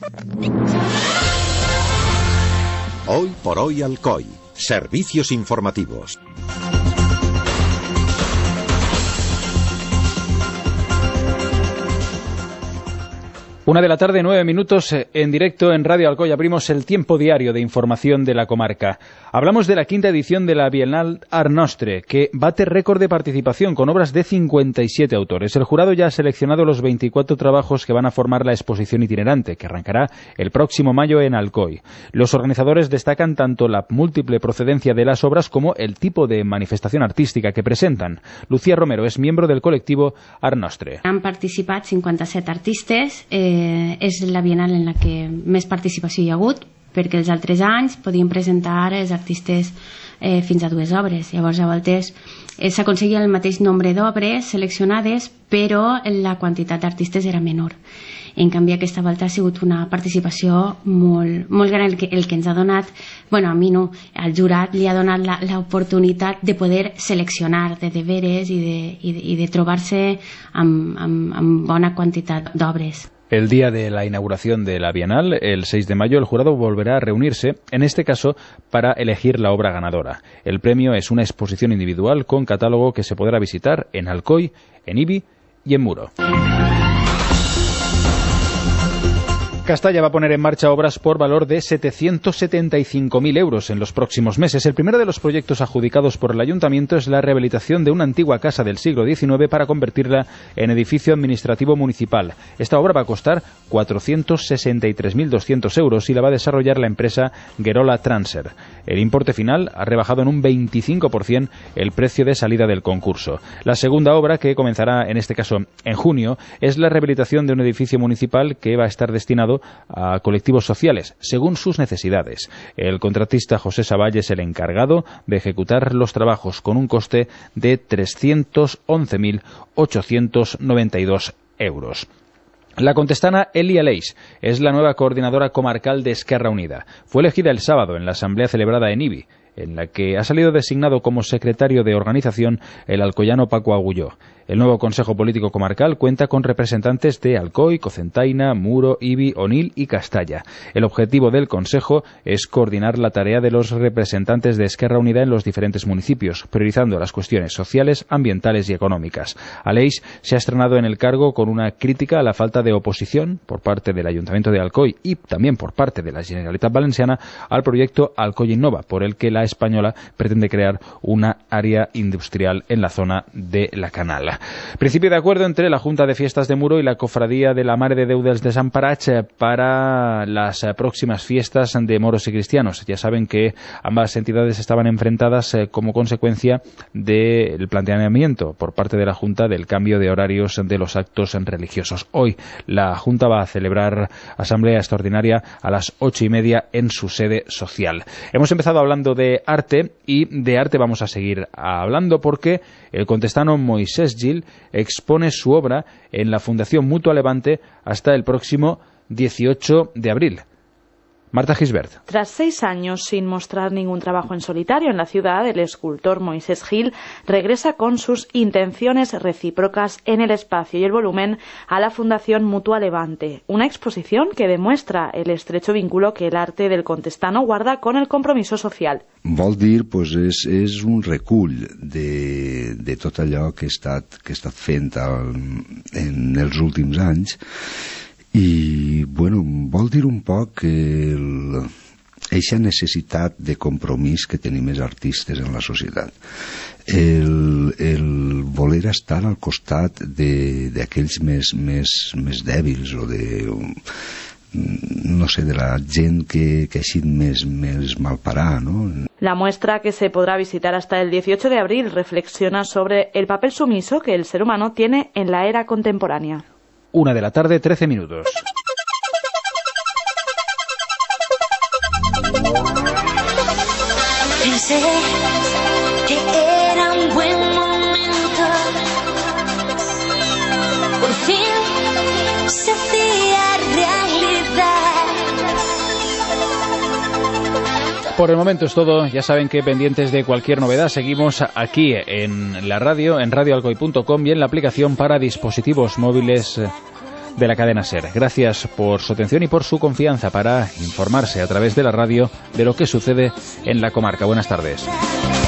Hoy por hoy Alcoy. Servicios informativos. 1:09 PM, en directo en Radio Alcoy. Abrimos el tiempo diario de información de la comarca. Hablamos de la quinta edición de la Bienal Art Nostre, que bate récord de participación con obras de 57 autores. El jurado ya ha seleccionado los 24 trabajos que van a formar la exposición itinerante, que arrancará el próximo mayo en Alcoy. Los organizadores destacan tanto la múltiple procedencia de las obras como el tipo de manifestación artística que presentan. Lucía Romero es miembro del colectivo Art Nostre. Han participat 57 artistes. És la Bienal en la que més participació hi ha hagut, perquè els altres anys podien presentar els artistes fins a 2 obres. Llavors, a voltes s'aconseguia el mateix nombre d'obres seleccionades, però la quantitat d'artistes era menor. En canvi, aquesta volta ha sigut una participació molt gran, el que ens ha donat, a mi no, al jurat li ha donat l'oportunitat de poder seleccionar de deberes i de trobar-se amb bona quantitat d'obres. El día de la inauguración de la Bienal, el 6 de mayo, el jurado volverá a reunirse, en este caso, para elegir la obra ganadora. El premio es una exposición individual con catálogo que se podrá visitar en Alcoy, en Ibi y en Muro. Castalla va a poner en marcha obras por valor de 775.000 euros en los próximos meses. El primero de los proyectos adjudicados por el ayuntamiento es la rehabilitación de una antigua casa del siglo XIX para convertirla en edificio administrativo municipal. Esta obra va a costar 463.200 euros y la va a desarrollar la empresa Gerola Transer. El importe final ha rebajado en un 25% el precio de salida del concurso. La segunda obra, que comenzará en este caso en junio, es la rehabilitación de un edificio municipal que va a estar destinado a colectivos sociales, según sus necesidades. El contratista José Savall es el encargado de ejecutar los trabajos con un coste de 311.892 euros. La contestana Elia Leis es la nueva coordinadora comarcal de Esquerra Unida. Fue elegida el sábado en la asamblea celebrada en Ibi, en la que ha salido designado como secretario de organización el alcoyano Paco Agulló. El nuevo Consejo Político Comarcal cuenta con representantes de Alcoy, Cocentaina, Muro, Ibi, Onil y Castalla. El objetivo del Consejo es coordinar la tarea de los representantes de Esquerra Unida en los diferentes municipios, priorizando las cuestiones sociales, ambientales y económicas. Aleix se ha estrenado en el cargo con una crítica a la falta de oposición por parte del Ayuntamiento de Alcoy y también por parte de la Generalitat Valenciana al proyecto Alcoy Innova, por el que la española pretende crear una área industrial en la zona de la Canal. Principio de acuerdo entre la Junta de Fiestas de Muro y la Cofradía de la Mare de Déu dels Desemparats para las próximas fiestas de moros y cristianos. Ya saben que ambas entidades estaban enfrentadas como consecuencia del planteamiento por parte de la Junta del cambio de horarios de los actos religiosos. Hoy la Junta va a celebrar asamblea extraordinaria a las 8:30 en su sede social. Hemos empezado hablando de arte y de arte vamos a seguir hablando porque el contestano Moisés Gil expone su obra en la Fundación Mutua Levante hasta el próximo 18 de abril. Marta Gisbert. Tras 6 años sin mostrar ningún trabajo en solitario en la ciudad, el escultor Moisés Gil regresa con sus intenciones recíprocas en el espacio y el volumen a la Fundación Mutua Levante, una exposición que demuestra el estrecho vínculo que el arte del contestano guarda con el compromiso social. Vol dir, és un recull de tot allò que he estat fent en els últims anys. I, vol dir un poc eixa necessitat de compromís que tenim els artistes en la societat. El voler estar al costat d'aquells més dèbils o de la gent que ha sigut més malparada, ¿no? La muestra, que se podrá visitar hasta el 18 de abril, reflexiona sobre el papel sumiso que el ser humano tiene en la era contemporánea. 1:13 PM. Pensé que era un buen momento, por fin se hacía realidad. Por el momento es todo. Ya saben que pendientes de cualquier novedad seguimos aquí en la radio, en radioalcoy.com y en la aplicación para dispositivos móviles de la cadena SER. Gracias por su atención y por su confianza para informarse a través de la radio de lo que sucede en la comarca. Buenas tardes.